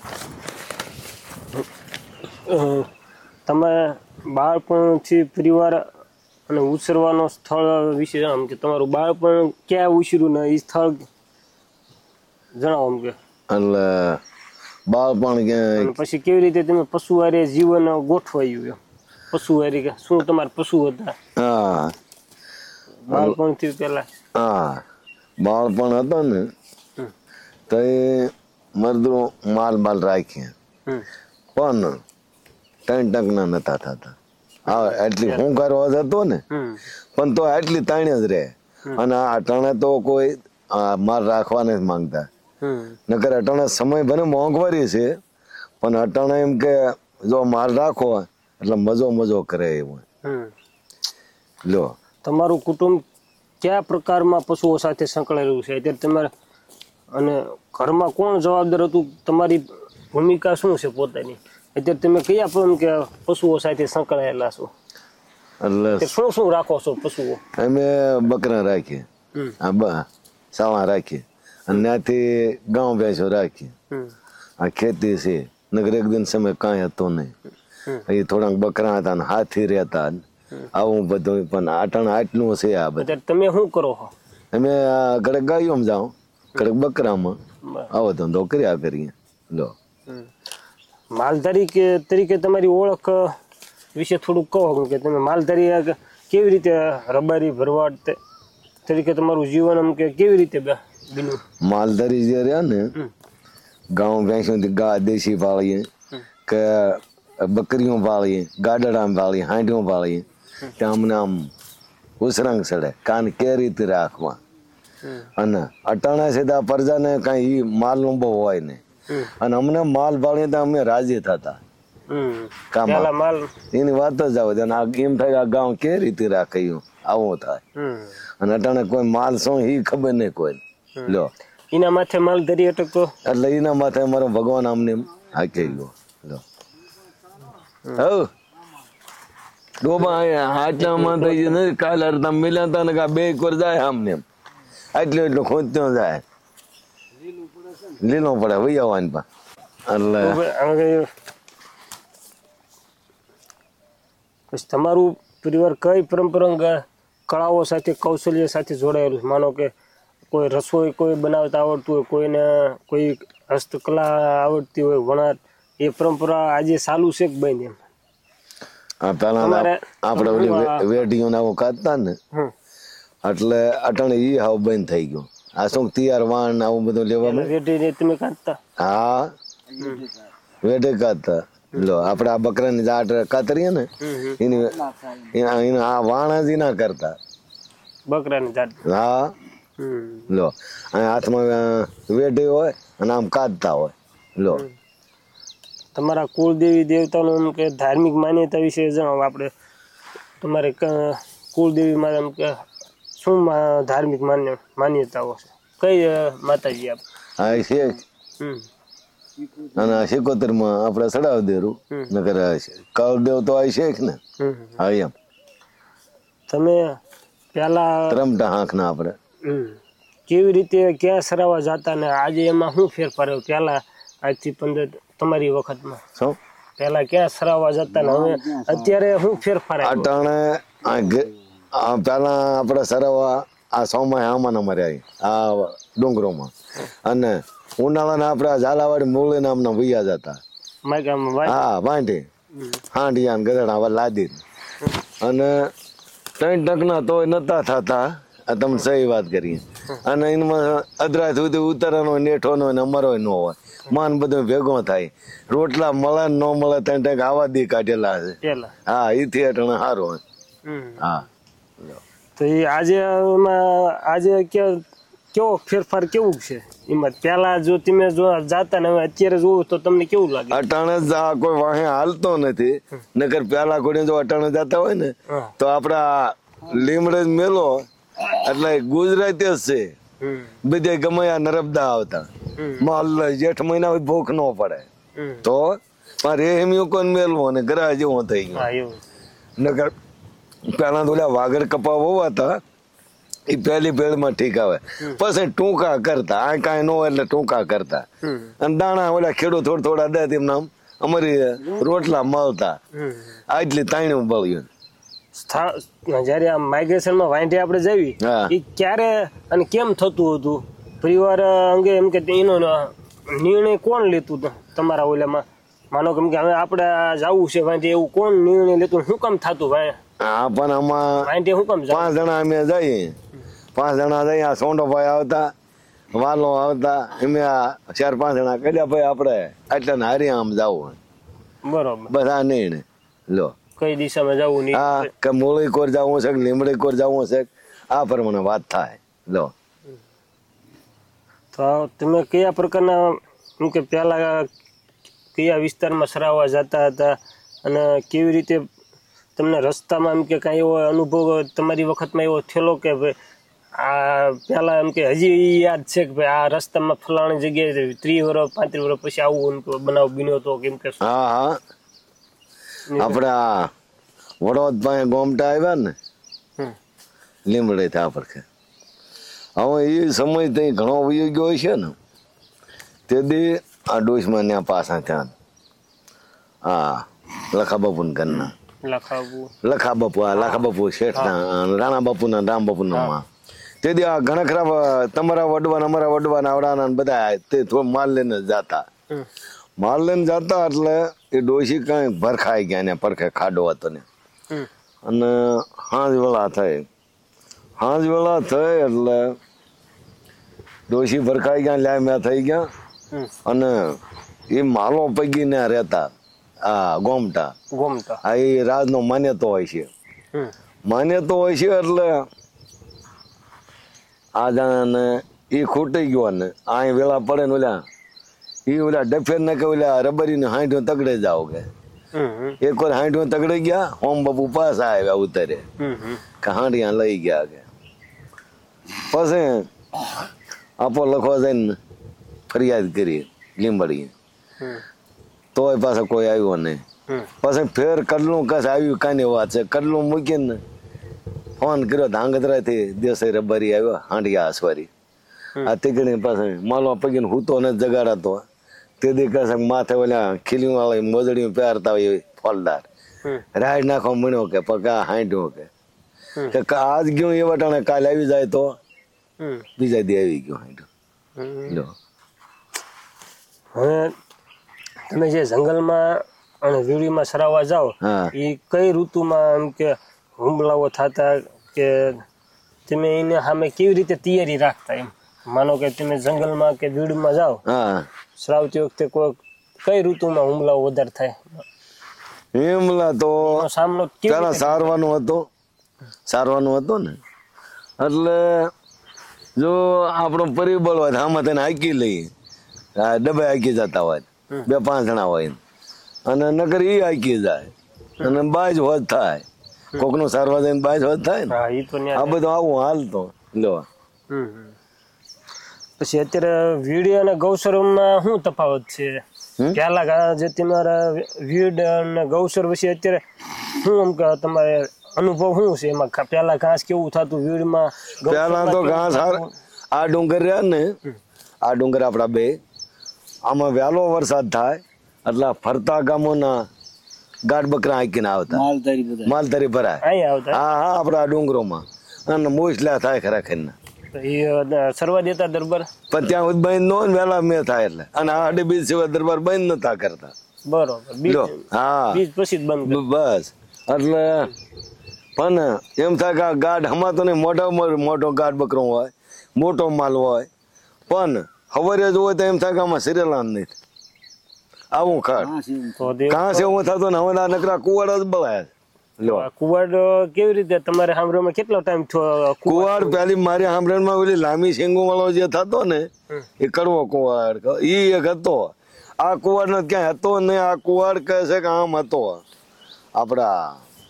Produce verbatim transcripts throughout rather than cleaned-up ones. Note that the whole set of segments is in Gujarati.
તમે બાળપણથી પરિવાર અને ઉછરવાનો સ્થળ વિશે આમ કે તમારું બાળપણ ક્યાં ઉછર્યું ને એ સ્થળ જણાવો આમ કે એટલે બાળપણ કે પછી કેવી રીતે તમે પશુવારે જીવન ગોઠવાયું એમ પશુવારી કે શું તમારા પશુ હતા? હા બાળપણથી પેલા હા બાળપણ હતો ને તો એ મરદું માલ બાલ રાખ્યા પણ ત્રણ ટંકના નતા થતા. હા એટલી હું કરવા જતો ને પણ તો એટલી તાણે જ રહે. અને અટાણે તો કોઈ માલ રાખવા નથી માંગતા. નકર અટાણે સમય ભલે મોંઘવારી છે પણ અટાણે એમ કે જો માલ રાખો એટલે મજો મજો કરે એવું. લો તમારું કુટુંબ કયા પ્રકારમાં પશુઓ સાથે સંકળાયેલું છે અત્યારે તમારે અને ઘરમાં કોણ જવાબદાર હતું? તમારી ભૂમિકા શું છે પોતાની? અત્યારે તમે કયા પણ કે પશુઓ સાથે સંકળાયેલા છો? એટલે શું શું રાખો છો પશુઓ? અમે બકરા રાખીએ, આ સાવા રાખીએ અને ત્યાંથી ગાઉ ભેંસો રાખીએ. આ ખેતી છે નગર એક દિન સમય કાંઈ હતો નહીં. એ થોડાક બકરા હતા ને હાથી રહેતા આવું બધું. પણ આટણ આટલું છે આ બધું. તમે શું કરો છો? અમે કડક ગાયોમાં જાઉં, કડક બકરામાં આવો ધંધો કર્યા કરીએ. લો માલધારી કે તરીકે તમારી ઓળખ વિશે થોડુંક કહો કે તમે માલધારી કેવી રીતે રબારી ભરવાડ તરીકે તમારું જીવન આમ કે કેવી રીતે બન્યું? માલધારી જે રહ્યા ને ગાઉ ભેંસો ગા દેશી પાળીએ કે બકરીઓ પાળીએ, ગાડડા પાળીએ, હાંડીઓ પાળીએ ત્યાં અમને આમ ઉસરંગ ચડે કાન કે રીતે રાખવા. અને અટાણા સીધા પ્રજાને કઈ માલ નું બહુ હોય ને અને અમને માલ પાળીએ તો અમે રાજી થતા. એની વાત જ આવે એમ થાય આ ગામ કે રીતે રાખ્યું આવું થાય. અને અટાણે કોઈ માલ શું એ ખબર નહીં કોઈ. લો એના માથે માલધારી અટકતો એટલે એના માથે અમારો ભગવાન આમને હાકી ગયો. લો હવ ડોબા હાચલામાં થઈ નથી કાલ અડધા મિલાતા ને બે એક વાર જાય આમને એટલું એટલું ખોજતો જાય લીલો પડે વહી આવવાની પા. એટલે પછી તમારું પરિવાર કઈ પરંપરાગત કળાઓ સાથે કૌશલ્ય સાથે જોડાયેલું? માનો કે કોઈ રસોઈ કોઈ બનાવતા આવડતું હોય, કોઈને કોઈ હસ્તકલા આવડતી હોય, વણાટ, એ પરંપરા આજે ચાલુ છે કે બંધ? એમ પેલા આપડે ઓલી વેટીઓ આવું કાઢતા ને એટલે અટાણે ઈ હાવ બંધ થઈ ગયો. આ શું તૈયાર વાણ આવું બધું લેવા વેટી તમે કાઢતા? હા વેટે કાઢતા. લો આપડે આ બકરાની જાટ કાતરીએ ને એની આ વાણ જ ના કરતા બકરાની જાટ. હા લો હાથમાં વેટી હોય અને આમ કાઢતા હોય. લો તમારા કુળદેવી દેવતાનું કે ધાર્મિક માન્યતા વિશે જણાવો. આપણે તમારે કુળદેવીમાં એમ કે શું ધાર્મિક માન્ય માન્યતાઓ છે? કઈ માતાજી આપ? હા શેખ અને સિકોતર માં આપડે ચડાવ દેરું નકર કળદેવ તો આ શેખ ને. હા એમ તમે પેલા ત્રમટા હાંક ના આપડે કેવી રીતે ક્યાં સરાવા જતા ને આજે એમાં શું ફેરફાર? પેલા આજથી પંદર તમારી વખતમાં શું પેલા ક્યાં સરાવા જતા ને હવે અત્યારે શું ફેરફાર? અટાણે પેલા આપડે સરાવા આ સોમાં આમાં અમારે આ ડુંગરોમાં અને ઉનાળાના આપડે ઝાલાવાડી મૂળી નામના વૈયા જતા. હા વાંઢી હાંડિયા ને ગધડા લાદી અને ત્રણ ટકના તો નતા થતા. તમે સહી વાત કરીએ. અને એમાં અધરા સુધી ઉતારવાનો નેઠો નો અમારો ન હોય. માન બધું ભેગો થાય. રોટલા મળે ન મળે ત્રણ ટક આવા દી કાઢેલા છે. હા એથી અટાણે સારું હોય. હા તો એ આજે આજે કેવો ફેરફાર કેવું છે એમાં? પેલા જો તમે જો જાતા ને હવે અત્યારે જોવું તો તમને કેવું લાગે? અટાણે કોઈ વાહે હાલતો નથી. નકર પેલા કોઈ જો અટાણે જતા હોય ને તો આપડા લીમડે મેલો એટલે ગુજરાતી જ છે. બધે ગમે આ નર્મદા આવતા માલ જેઠ મહિના ભૂખ ન પડે તો રેહમ્યું કોણ મેલવો ને ગ્રહ જેવો થઈ ગયો. નકર પેલા તો ઓલા વાગર કપા હોવા હતા એ પહેલી પેળમાં ઠીક આવે, પછી ટૂંકા કરતા આ કાંઈ ન હોય એટલે ટૂંકા કરતા, અને દાણા ઓલા ખેડૂત થોડા થોડા દે તેમ નામ અમારી રોટલા મળતા. આટલી તાણ્યું બળ્યું. જયારે આ માઇગ્રેશન માં વાંઢે આપણે જવી એ ક્યારે અને કેમ થતું હતું પરિવાર અંગે, એમ કે એનો નિર્ણય કોણ લેતું હતું તમારા ઓલામાં? માનો કે હવે આપણે જવું છે વાંઢે, એવું કોણ નિર્ણય લેતું, શું કામ થતું ભાઈ? હા પણ આમાં વાંઢે શું કામ પાંચ જણા અમે જઈએ, પાંચ જણા જઈએ, આ સોંડોભાઈ આવતા, વાલો આવતા, એમ ચાર પાંચ જણા કર્યા ભાઈ આપણે આટલા હારી આમ જવું. બરોબર. બધા નિર્ણય લો કઈ દિશામાં જવું નહીં, હા કે મૂળી કોર જવું છે, લીમડી કોર જવું છે, આ પ્રમાણે વાત થાય. લો તો તમે કયા પ્રકારના એમ કે પહેલા કયા વિસ્તારમાં સરાવવા જતા હતા અને કેવી રીતે તમને રસ્તામાં એમ કે કાંઈ એવો અનુભવ તમારી વખતમાં એવો થયેલો કે ભાઈ આ પહેલા એમ કે હજી યાદ છે કે ભાઈ આ રસ્તામાં ફલાણી જગ્યાએ ત્રીસ વર્ષ પાંત્રીસ વર્ષ પછી આવું બનાવ બન્યો હતો? કેમ કે હા હા આપણે આ વડોદ પાસે ગોમટા આવ્યા ને લીમડે થયા પર હવે એ સમય ત્યાં ઘણો વયો ગયો છે ને, તે દી આ ડોશમાં ત્યાં પાછા ત્યાં હા લખા બાપુ ને ઘરના લખા બાપુ આ લખા બાપુ શેઠના રાણા બાપુ ના રામ બાપુ ના માં, તે દી આ ઘણા ખરા તમારા વડવાન અમારા વડવાન આવડાના બધા તે થોડો માલ લઈને જતા, માલ લઈને જતા એટલે એ ડોશી કઈ ભરખાઈ ગયા ને પરખે ખાડો હતો ને, અને હાંજ વેળા થઈ હાંજ વેળા થઈ એટલે ડોશી ભરખાઈ ગયા, લ્યા મેં થઈ ગયા, અને એ માલો પગી ને રહેતા આ ગોમટા ગોમટા આ એ રાજનો માન્યતો હોય છે, માન્યતો હોય છે એટલે આ જાણે એ ખૂટી ગયો ને આ વેળા પડે ને ઓલા એ ઓલા ડફેર ને કે ઓલા રબરી ને હાંઠો તગડે જાઓ કે એક વાર હાંઠો તગડે ગયા, હોમ બાપુ પાછા આવ્યા ઉતરે કે હાંડિયા લઈ ગયા કે, પછી આપો લખવા જઈને ફરિયાદ કરી લીંબડી, તોય પાછા કોઈ આવ્યો નહીં. પછી ફેર કડલું કસ આવ્યું કાની વાત છે, કડલું મૂકીને ફોન કર્યો ધાંગધ્રા થી દેસાઈ રબારી આવ્યો હાંડિયા આસવારી, આ તીકડી પાસે માલવા પગીને હૂતો ને જગાડાતો, તે દી કસે માથે ઓલા ખીલી વાળા મોજડી પહેરતા હોય ફોલદાર રાઈડ નાખવા મળ્યો કે પકા હાંડ્યો કે આજ ગયું એ વટાણે કાલે આવી જાય તો બીજા દી આવી ગયો હાંડ્યો. હવે તમે જે જંગલમાં અને વીડીમાં સરાવવા જાઓ એ કઈ ઋતુમાં એમ કે હુમલાઓ થતા કે તમે એને સામે કેવી રીતે તૈયારી રાખતા? એમ માનો કે તમે જંગલમાં કે વીડીમાં જાઓ સરાવતી વખતે કોઈ કઈ ઋતુમાં હુમલાઓ વધારે થાય? હુમલા તો સામનો પેલા સારવાનું હતું, સારવાનું હતું ને એટલે જો આપણો પરિબળ હોય આમાં તેને હાકી લઈએ, ડબ્બે હાકી જતા હોય બે પાંચ જણા હોય અને નકર ઈ હાકી જાય અને બાજ હોત થાય, કોક નું સારવા જઈને બાજ હોત થાય ને, આ બધું આવું હાલતો લો. પછી અત્યારે વીડ અને ગૌસરમાં શું તફાવત છે? પેલા જે તમારા વીડ અને ગૌસર વિશે અત્યારે શું આમ કે તમારે અનુભવ શું છે એમાં? પેલા ઘાસ કેવું થતું વીડમાં? પેલા તો ઘાસ આ ડુંગર રહ્યા ને, આ ડુંગર આપડા બે આમાં વહેલો વરસાદ થાય એટલે ફરતા ગામોના ગાઢ બકરા આંકીને આવતા, માલધારી ભરાય હા હા આપડા ડુંગરોમાં, અને મોસલા થાય ખરા ખરના સરવા દેતા દરબાર, પણ ત્યાં બંધ નો વહેલા મેં થાય એટલે, અને આ અઢી બીજ સિવાય દરબાર બંધ નતા કરતા. બરોબર. હા પછી બંધ બસ. એટલે પણ એમ થાય કે ગાઢ હમાતો નહીં, મોટો મોટો ગાઢ બકરો હોય, મોટો માલ હોય, પણ હવારે જ હોય તો એમ થાય કે આમાં સિરેલા નહીં આવું ખાટ કાં છે એવું થતું ને હવે નકરા કુવાડ જ બળાય. કુવાડ કેવી રીતે તમારે સાંભળવામાં કેટલો ટાઈમ થયો? કુવાડ પેલી મારી સાંભળવામાં ઓલી લાંબી શેંગુ વાળો જે થતો ને એ કડવો કુવાડ ઈ એક હતો. આ કુવાડ નો ક્યાંય હતો ને, આ કુવાડ કહે છે કે આમ હતો આપડા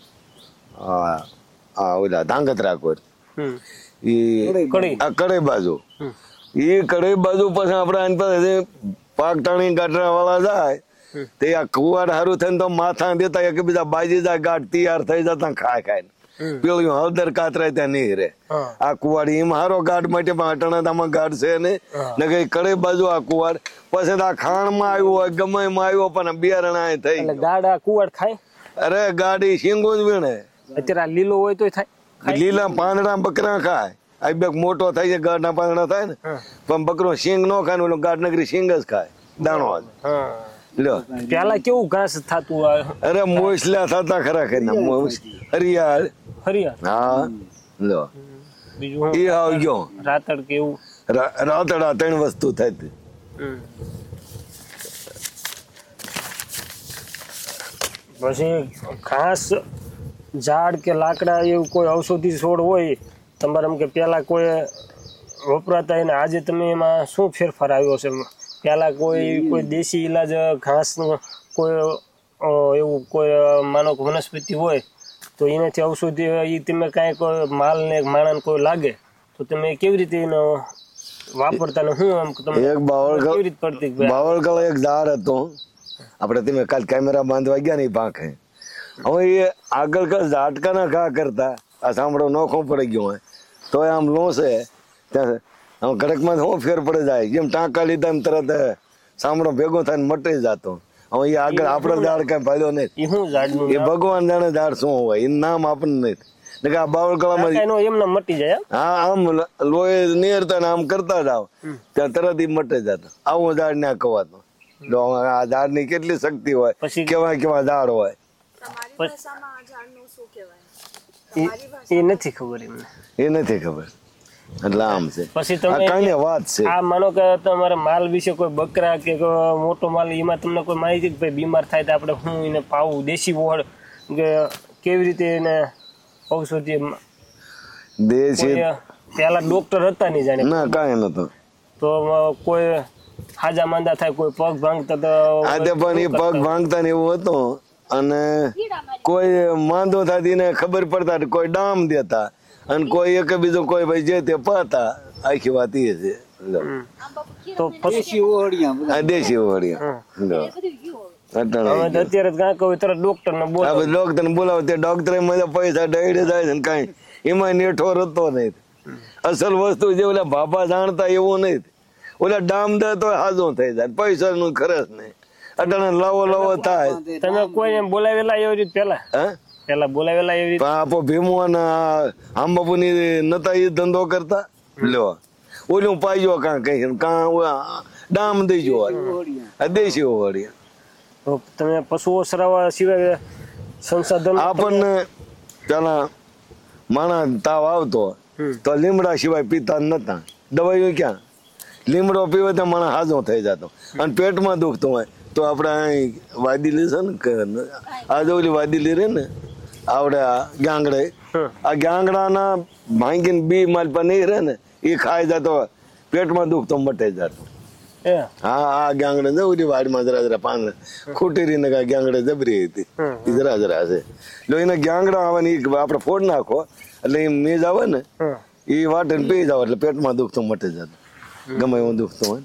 આ ઓલા ધાંગધ્રા કોર ઈ કડઈ બાજુ, ઈ કડઈ બાજુ પછી આપડે આની પાસે પાકટાણી ગાંઠરા વાળા જાય તે આ કુવાડ સારું થઈને તો માથા દેતા એક બીજા બાજી જાય ગાંઠ તૈયાર થઈ જતા ખાય ખાય પેલું હળદર કાતરાય ત્યાં નહીં રે હા. આ કુવાડ એમ હારો ગાઢ માટે પણ અટણાદામાં ગાઢ છે ને ને કઈ કડે બાજુ આ કુવાડ પછી આ ખાણ માં આવ્યો હોય ગમે એમાં આવ્યો પણ બિયારણ આ થઈ એટલે ગાડા કુવાડ ખાય અરે ગાડી શીંગો જ વીણે અત્યારે આ લીલો હોય તોય થાય લીલા પાંદડા બકરા ખાય આ બે મોટો થાય છે ગાઢના પાંદડા થાય ને પણ બકરો શીંગ નો ખાય ને ઓલો ગાઢ નગરી શીંગ જ ખાય દાણો જ હા લ્યો પેલા કેવું ઘાસ થતું આ અરે મોસલા થતા ખરા કે ના મોસ હરિયાળ હરિયા હા લ્યો બીજું એ આવી ગયો રાતડ કેવું રા- રાતડા ત્રણ વસ્તુ થતી પછી ઘાસ ઝાડ કે લાકડા એવું કોઈ ઔષધિ છોડ હોય તમારે એમ કે પેલા કોઈ વપરાતા હોય ને આજે તમે એમાં શું ફેરફાર આવ્યો છે પેલા કોઈ કોઈ દેશી ઈલાજ ઘાસ કોઈ અ, એવું કોઈ અ, માનો કે વનસ્પતિ હોય તો એનાથી ઔષધિ એ તમે કાંઈક માલ ને માણસ કોઈ લાગે તો તમે કેવી રીતે એનો વાપરતા ને શું આમ તમે એક બાવળ કેવી રીતે પડતી કે ભાઈ બાવળગળ એક ઝાડ હતું આપણે તમે કાલ કેમેરા બાંધવા ગયા ને એ પાંખે હવે એ આગળ કઈ ઝાટકાના ઘા કરતા આ સાંભળો નોખો પડી ગયો હોય તો આમ લોસે ત્યાં આમ કડકમાં શું ફેર પડી જાય જેમ ટાંકા લીધા એમ તરત સાંભળો ભેગો થઈને મટી જતો હવે એ આગળ આપડે ઝાડ કઈ ભાલ્યો નહીં એ શું ઝાડનું એ ભગવાન જાણે ઝાડ શું હોય એનું નામ આપણને નહીં ને કે આ બાવળગળામાં એનો એમને મટી જાય એમ? હા આમ લોહી નીરતા ને આમ કરતા જાવ ત્યાં તરત ઈ મટે જતા આવું ઝાડ ના કવાતો જો આ ઝાડ ની કેટલી શક્તિ હોય પછી- કેવા કેવા ઝાડ હોય તમારી ભાષામાં આ ઝાડનું શું કહેવાય? એ એ નથી ખબર એમને એ નથી ખબર એટલે આમ છે પછી આ તમે કાંઈ વાત છે આ માનો કે તમારે માલ વિશે કોઈ બકરા કે કોઈ મોટો માલ એમાં તમને કોઈ માહિતી કે ભાઈ બીમાર થાય તો આપણે શું એને પાવું દેશી વોળ કે કેવી રીતે એને ઔષધિ દેશી કોઈ પેલા ડોક્ટર હતા નહીં જાણે ના કાંઈ નતો તો કોઈ હાજા માંદા થાય કોઈ પગ ભાંગતા તો આ તે પણ એ પગ ભાંગતા ને એવું હતું અને કોઈ માંદો થતી ને ખબર પડતા તો કોઈ ડામ દેતા અને કોઈ એક બીજો કોઈ ભાઈ જે તે પાતા આખી વાત એ છે લો. તો પછી આ દેશી વળી લો અટાણે હવે તો અત્યારે કાંઈ કહું તરત ડોક્ટર ને બોલ આ બધું ડોક્ટર ને બોલાવો તે ડોક્ટર મને પૈસા ડેડે જાય છે ને કાંઈ એમાં નેઠો રતો નહીં અસલ વસ્તુ જે ઓલા બાપા જાણતા એવું નહીં ઓલા ડામ દે તો હાજો થઈ જાય પૈસા નું ખરસ નહીં અટાણે લાવો લાવો થાય તમે કોઈ એમ બોલાવેલા એવી રીતે પેલા હે પેલા બોલાવેલા એવી રીતે પણ આપો ભીમો અને આંબાપુ ની નતા એ ધંધો કરતા લ્યો ઓલું પાઈજો કાં કઈ કાં ડામ દઈ જો આ દેશી વળી તો તમે પશુઓ સરાવવા સિવાય સંસાધન આપણને પેલા માણા તાવ આવતો તો લીમડા સિવાય પીતા જ નતા દવાઈઓ ક્યાં લીમડો પીવે તો માણસ હાજો થઈ જતો અને પેટમાં દુખતું હોય તો આપણે અહીં વાદીલી છે ને કે આ જો ઓલી વાદીલી રે ને આવડે આ ગાંગડે આ ગાંગડાના ભાંગીને બી માલ પર નહીં રહે ને એ ખાઈ જતો પેટમાં દુખતો મટે જતો એ હા આ ગાંગડે ને ઓલી વાડીમાં જરા જરા પાન ખૂટી રહીને કાંઈ ગાંગડે જબરી હતી એ જરા જરા છે એટલે એને ગાંગડા આવે ને એ આપણે ફોડ નાખો એટલે એ મેજ આવે ને હમ. એ વાટે ને પી જાવ એટલે પેટમાં દુખતું મટી જતું ગમે એવું દુખતું હોય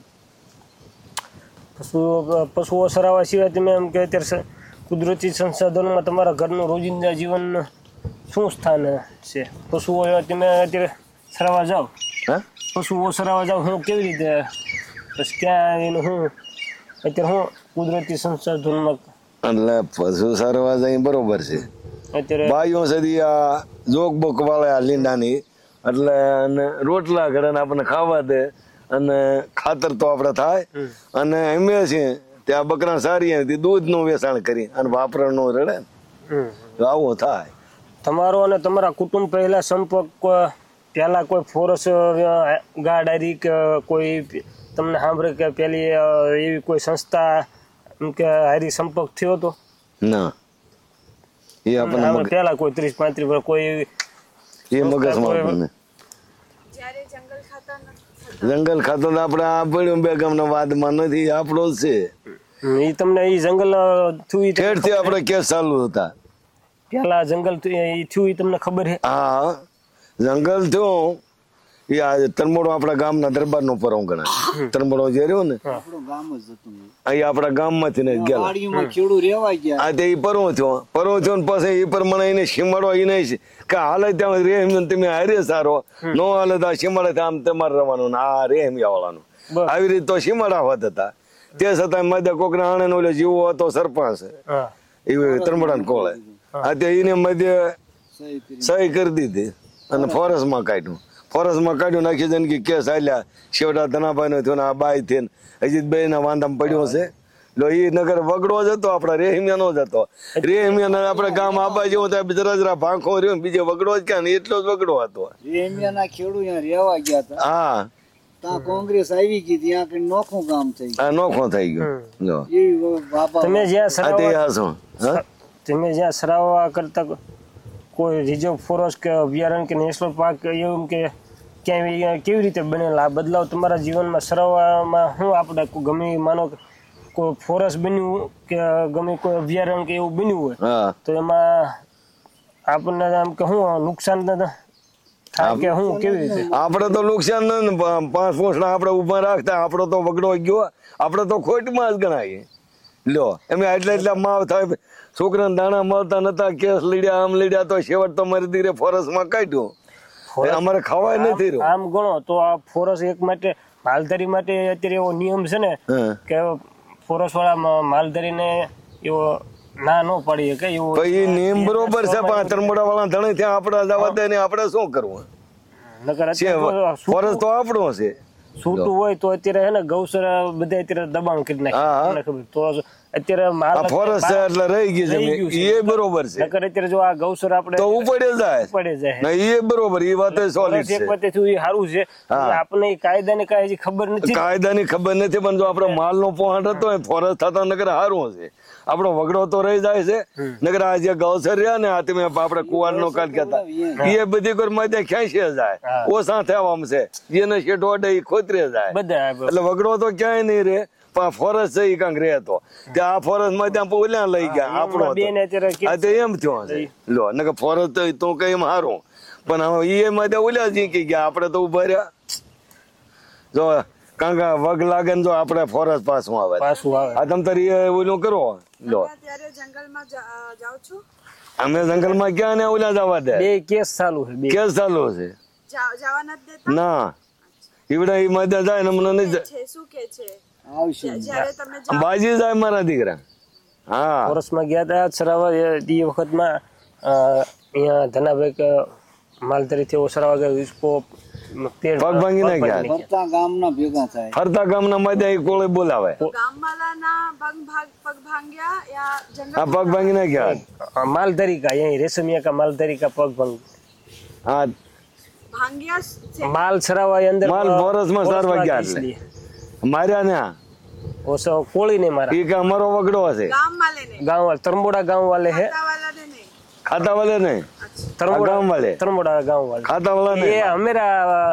પશુઓ પશુઓ સરાવવા સિવાય તમે એમ કે અત્યારે સ- કુદરતી સંસાધનોમાં તમારા ઘરનું રોજિંદા જીવન શું સ્થાન છે પશુઓ તમે અત્યારે સરાવવા જાઓ હા પશુઓ સરાવવા જાઓ હું કેવી રીતે પછી ક્યાં એનું હું અત્યારે હું કુદરતી સંસાધનમાં એટલે પશુ સારવા જાય બરોબર છે અત્યારે બાઈઓ સુધી આ જોક બોક વાળે આ લીંડાની એટલે અને રોટલા ઘરે ને આપણને ખાવા દે અને ખાતર તો આપણે થાય અને એમે છે ત્યાં બકરા સારી દૂધનું વેચાણ કરી અને વાપરણનું રડે ને હમ. તો આવું થાય તમારો અને તમારા કુટુંબ પહેલા સંપર્ક કોઈ- પહેલા કોઈ ફોરસ ગાર્ડ હારી કે કોઈ તમને સાંભળે કે પેલી અ, એવી કોઈ સંસ્થા એમ કે હારી સંપર્ક થયો હતો ના એ આપણને મગ પેલા કોઈ ત્રીસ પાંત્રીસ વર્ષ કોઈ એવી એ મગજમાં આપણને જ્યારે જંગલ ખાતા ન- જંગલ ખાતો તો આપણે આ પડ્યું બે ગામના વાદમાં નથી આપણો જ છે હમ, ઈ તમને ઈ જંગલ અ, થયું ઈ તમને ઠેરથી આપણે કેસ ચાલુ હતા પેલા જંગલ થયું ઈ થયું ઈ તમને ખબર છે હા જંગલ થયું એ આ તરમોડો આપણા ગામના દરબારનો પરમ ગણાય. તરમોડો જે રહ્યો ને આપણું ગામ જ હતું અહીં આપણા ગામમાંથી ને ગયેલા. વાડીમાં ખેડૂ રેવા ગયા આ તે ઈ પરવો થયો પરવો થયો ને પછી એ પ્રમાણે એને સીમાડો એને કે હાલે ત્યાં રે એમ તમે હારે સારો નો હાલે તો આ સીમાડે આમ તમારે રહેવાનું ને આ રે એમ વાળાનું. આવી રીતે તો સીમાડા હોત હતા. તે છતાં મધ્ય કોકના આણે નો જીવો હતો સરપંચ એ તરમોડા કોળે આ તે એને મધ્ય સહી કરી સહી કરી દીધી અને ફોરેસ્ટમાં કાઢ્યું. ફોરેસ્ટમાં કાઢ્યું નાખી દે કે કેસ હાલ્યા શેવડા ધનાભાઈ નો થયો ને આ બાઈ થઈને અજીતભાઈ ના વાંધામાં પડ્યો છે. લો ઈ નગર વગડો જ હતો આપડા રેહમિયા નો જ હતો. રેહમિયા આપડે ગામ આબા જેવો જરા જરા ભાંખો રહ્યો બીજો વગડો જ ક્યાં ને એટલો જ વગડો હતો. રેમિયાના ખેડૂ અહીંયા રેવા ગયા હતા હા ત્યાં કોંગ્રેસ આવી ગઈ ત્યાં કઈ નોખું ગામ થઈ આ નોખો થઈ ગયો. જો ગયું એ બાપા તમે જ્યાં આ તે સરાવવા આ શું હા તમે જ્યાં સરાવવા કરતા કોઈ રિઝર્વ ફોરેસ્ટ કે અભયારણ્ય કે નેશનલ પાર્ક એવું કે ક્યાંય કેવી રીતે બનેલા આ બદલાવ તમારા જીવનમાં સરાવવામાં શું આપણે ગમે માનો કે કોઈ ફોરેસ્ટ બન્યું કે ગમે કોઈ અભયારણ્ય કે એવું બન્યું હોય હા તો એમાં આપણને આમ કે શું નુકસાન થાય કે શું કેવી રીતે આપડે તો નુકસાન ને પાંચ પોસડા આપડે ઉભા રાખતા આપડો તો વગડો ગયો આપડે તો ખોટમાં જ ગણાય. લો એમ એટલે એટલા માવ થાય છોકરાને દાણા મળતા નતા કેસ લીડ્યા આમ લીડ્યા તો છેવટ તો મારી ધીરે ફોરેસ્ટમાં કાઢ્યું. અમારે ખવાય નથી રહ્યું. આમ ગણો તો આ ફોરેસ્ટ એક માટે માલધારી માટે અત્યારે એવો નિયમ છે ને કે ફોરેસ્ટ વાળા માલધારીને એવો ના ન પાડીએ કે એવું ભાઈ એ નિયમ બરોબર છે પણ તરમોડા વાળા ધણે ત્યાં આપડે જવા દે ને આપડે શું કરવું. નકર અત્યારે ફોરેસ્ટ તો આપણો છે. છૂટું હોય તો અત્યારે હે ને ગૌસરા બધા અત્યારે દબાણ કરી નાખે ખબર તો અત્યારે માલ ફોરેસ્ટ છે એટલે રહી ગઈ છે એ બરોબર છે. નકર અત્યારે જો આ ગૌસરા આપણે તો ઉપડે જાય પડે જાય ના એ બરોબર એ વાત સોલિડ એક છે. વાતે શું એ સારું છે આપણને કાયદાને કાંઈ હજી ખબર નથી. કાયદાની ખબર નથી પણ જો આપડે માલ નો પોહાટ હતો ફોરેસ્ટ થતા નગર સારું છે. આપડો વગડો તો રહી જાય છે નગર આ જે ગૌસર રહ્યા ને આ તમે આપડે કુવાર નો કાલ કેતા એ બધી કોઈ મધ્ય ખેંચી જાય ઓછા થવા છે જેને શેઠ ઓડે એ ખોતરે જાય બધા એટલે વગડો તો ક્યાંય નહીં રે પણ ફોરેસ્ટ છે એ કાંક રે તો ત્યાં આ ફોરેસ્ટ માં ત્યાં ઓલ્યા લઈ ગયા આપણો બેન અત્યારે આ તો એમ થયો છે. લો નકર ફોરેસ્ટ તો કઈ એમ સારું પણ એ માં ત્યાં ઓલ્યા જીકી ગયા આપડે તો ઉભા રહ્યા. જો કારણ કે વગ લાગે ને જો આપડે ફોરેસ્ટ પાછું આવે પાછું આવે આ તમ તારી ઓલું કરો. લો ત્યારે જંગલમાં જા- જાઓ છો અમે જંગલમાં ક્યાં ને ઓલા જવા દે બે કેસ ચાલુ છે બે કેસ ચાલુ છે જા- જવા નથી દેતા ના ઈવડા ઈ મધ્ય જાય ને મને નહીં છે શું કે છે આવશે જ્યારે તમે જાઓ બાજી જાય મારા દીકરા. હા ફોરેસ્ટમાં ગયા હતા સરાવા એ એ વખતમાં અહીંયા ધનાભાઈ કે માલધારી થયો સરાવા ગયા વિસ્કો પેડ પગ ભાંગી નાખ્યા. ફરતા ગામના ભેગા થાય ફરતા ગામના મધ્ય ઈ કોળે બોલાવે ગામવાળાના પગ ભાગ પગ ભાંગ્યા યા જંગલ આ પગ ભાંગી નાખ્યા. માલધારી કા અહીં રેશમિયા કા માલધારી કા પગ ભંગ હા ભાંગ્યા છે માલ સરાવા એ અંદર માલ ફોરેસ્ટમાં સારવા ગયા એટલે માર્યા ને ઓસો કોળી ને મારા ઈ કે અમારો વગડો હશે ગામમાં લેને ગાંવ વાલે તરમોડા ગાંવ વાલે હે ખાતાવાળાને નહીં ખાતા વાલે નહીં तरमोड़ा गांव वाले तरमोड़ा गांव वाले खाता वाला ये नहीं हमेरा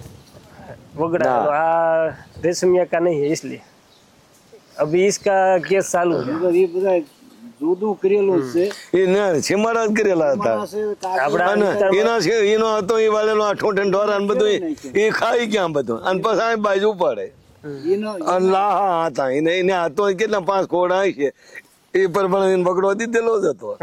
वगड़ा आ रेशमिया का नहीं है इसलिए अभी इसका केस चालू है એ બધા જુદું કરેલું છે એ ને સીમાડા જ કરેલા હતા અને એના છે એનો હતો એ વાળેલો આ ઠોઠે ઢોરા ને બધું એ ખાઈ ક્યાં બધું અને પછી આ બાજુ પડે એનો અને લાહા હતા એને એને હતો કેટલા પાંચ કોડા છે એ પર પણ એને બગડો દીધેલો જ હતો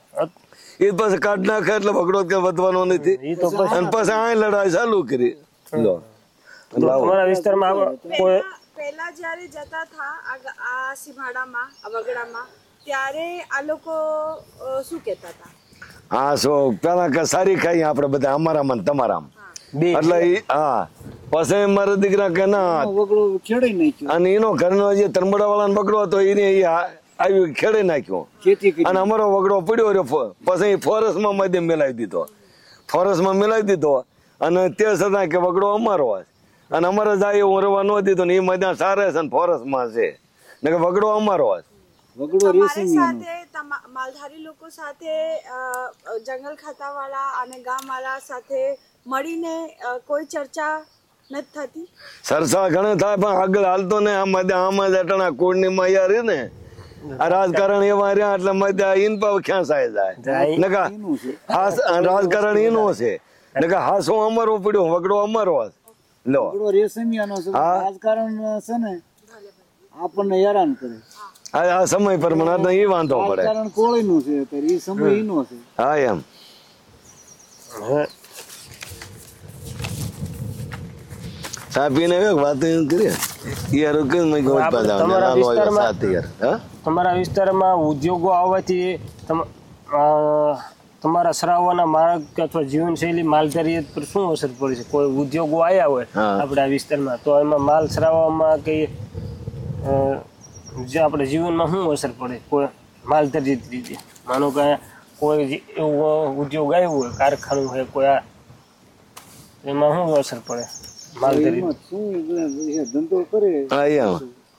એ પછી કાઢ નાખે એટલે બગડો કે વધવાનો નથી અને પછી આ લડાઈ ચાલુ કરી લો તમારા વિસ્તારમાં કોઈ પહેલા જ્યારે જતા હતા આ- આ સીમાડામાં આ વગડામાં ત્યારે આ લોકો અ, શું કહેતા હતા હા શું પેલા કે સારી ખાઈ આપડે બધા અમારામાં ને તમારામાં બે એટલે ઈ હા પછી મારા દીકરા કે ના વગડો ખેડી નાખ્યો અને એનો ઘરનો જે તરમડા વાળા બગડો હતો એને ઈ આ- આવી ખેડે નાખ્યો ખેતી કરી અને અમારો વગડો પડ્યો રહ્યો ફો- પછી ફોરેસ્ટ માં મધ્ય મેલાવી દીધો ફોરેસ્ટ માં મેલાવી દીધો અને તે છતાં કે વગડો અમારો છે અને અમારે જાય એવું રવા ન દીધો ને એ મધ્ય સારે છે ને ફોરેસ્ટ માં છે ને કે વગડો અમારો છે વગડો તમારી રેશમી સાથે તમા- માલધારી લોકો સાથે અ, જંગલ ખાતાવાળા અને ગામવાળા સાથે મળીને અ, કોઈ ચર્ચા નથી થતી સરસા ઘણે થાય પણ આગળ હાલતો ને આ મધ્ય આમાં જ અટાણા કોડની માં યાર રે ને આ રાજકારણ એવા રહ્યા એટલે મધ્ય ઈન પાવ ખેંચાઈ જાય ને કા હા રાજકારણ એનું છે એટલે કે હા શું અમારો પડ્યો વગડો અમારો લો આપણો રેશમિયાનો છે હા. રાજકારણ છે ને આપણને હેરાન કરે. આ આ સમય પ્રમાણે એ વાંધો પડે રાજકારણ કોળીનું છે અત્યારે એ સમય ઈનો છે. હા એમ હવે ચા પીને આવ્યો વાત એમ કરીએ યાર કે મેં ગોત આપણે પાછા તમારા લાલો આવ્યો વિસ્તારમાં- સાત યાર હા તમારા વિસ્તારમાં ઉદ્યોગો આવવાથી તમ અ, તમારા શ્રાવોના માર્ગ અથવા જીવનશૈલી માલધારી પર શું અસર પડે છે? કોઈ ઉદ્યોગો આવ્યા હોય હા. આપણા વિસ્તારમાં તો એમાં માલ શ્રાવવામાં કે અ, જે આપણે જીવનમાં શું અસર પડે કોઈ માલધારી રીતે? માનો કે કોઈ જે એવો ઉદ્યોગ આવ્યો હોય કારખાનું હોય કોઈ આ એમાં શું અસર પડે માલધારી? એમાં શું એ ધંધો કરે હા એમ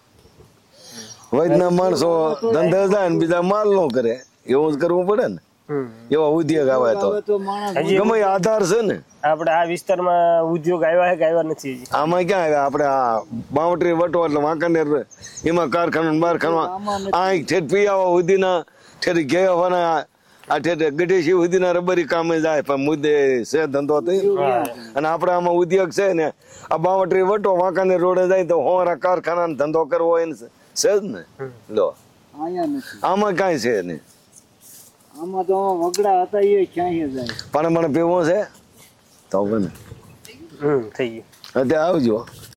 વૈદના માણસો ધંધા જાય ને બીજા માલ નો કરે એવું જ કરવું પડે ને હમ. એવા ઉદ્યોગ આવે તો આવે તો માણસ હજી ગમે એ આધાર છે ને આપણે આ વિસ્તારમાં ઉદ્યોગ આવ્યા છે કે આવ્યા નથી હજી? આમાં ક્યાં આવ્યા આપણે આ બાવટરી વટો એટલે વાંકાનેર એમાં કારખાનું ને બારખાનું આ ઠેઠ પિયાવા સુધીના ઠેઠ ગયા હોવાના આ ઠેઠ ગઢેશી સુધીના રબરી કામે જાય પણ મુદ્દે છે ધંધો થઈ અને આપણે આમાં ઉદ્યોગ છે ને આ બાવટરી વટો વાંકાનેર રોડે જાય તો હોવાના કારખાના ધંધો કરવો હોય ને છે જ ને લો અહીંયા નથી. આમાં કાંઈ છે ને આમાં તો વગડા હતા એ ક્યાંય જાય. પણ મને પીવો છે તો બને હમ થઈ ગયું. અત્યારે આવજો